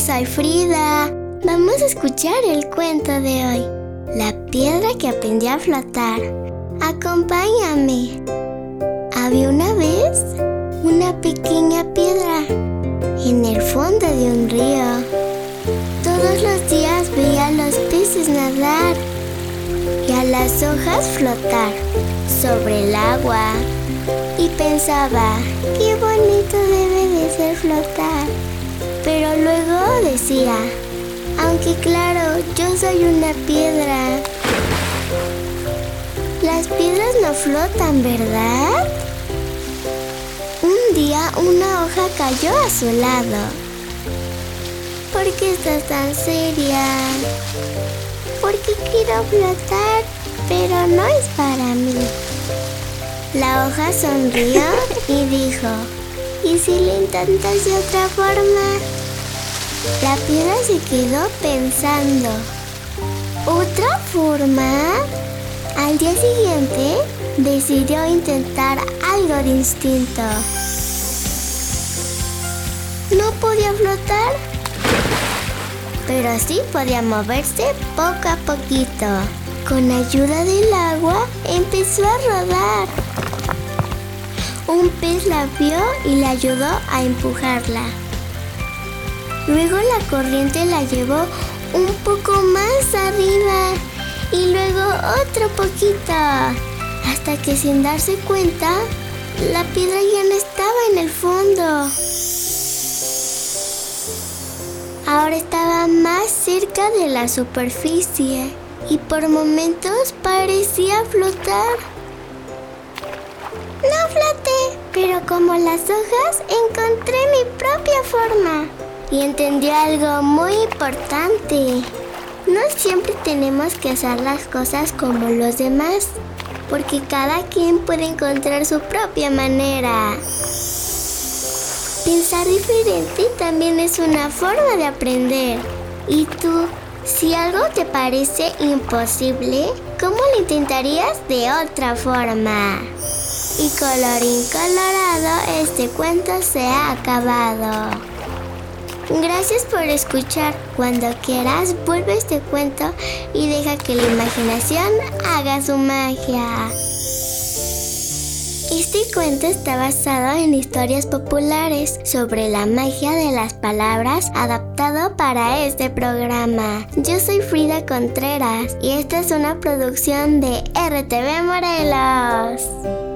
soy Frida. Vamos a escuchar el cuento de hoy, La piedra que aprendió a flotar. Acompáñame. Había una vez una pequeña piedra en el fondo de un río. Todos los días veía a los peces nadar y a las hojas flotar sobre el agua. Y pensaba, qué bonito debe de ser flotar. Pero luego decía, aunque claro, yo soy una piedra. Las piedras no flotan, ¿verdad? Un día una hoja cayó a su lado. ¿Por qué estás tan seria? Porque quiero flotar, pero no es para mí. La hoja sonrió y dijo, ¿y si lo intentas de otra forma? La piedra se quedó pensando, ¿otra forma? Al día siguiente decidió intentar algo distinto. No podía flotar, pero sí podía moverse poco a poquito. Con ayuda del agua empezó a rodar. Un pez la vio y le ayudó a empujarla. Luego la corriente la llevó un poco más arriba y luego otro poquito, hasta que sin darse cuenta, la piedra ya no estaba en el fondo. Ahora estaba más cerca de la superficie y por momentos parecía flotar. No floté, pero como las hojas encontré mi propia forma y entendí algo muy importante. No siempre tenemos que hacer las cosas como los demás, porque cada quien puede encontrar su propia manera. Pensar diferente también es una forma de aprender. ¿Y tú, si algo te parece imposible, cómo lo intentarías de otra forma? Y colorín colorado, este cuento se ha acabado. Gracias por escuchar. Cuando quieras, vuelve a este cuento y deja que la imaginación haga su magia. Este cuento está basado en historias populares sobre la magia de las palabras, adaptado para este programa. Yo soy Frida Contreras y esta es una producción de RTV Morelos.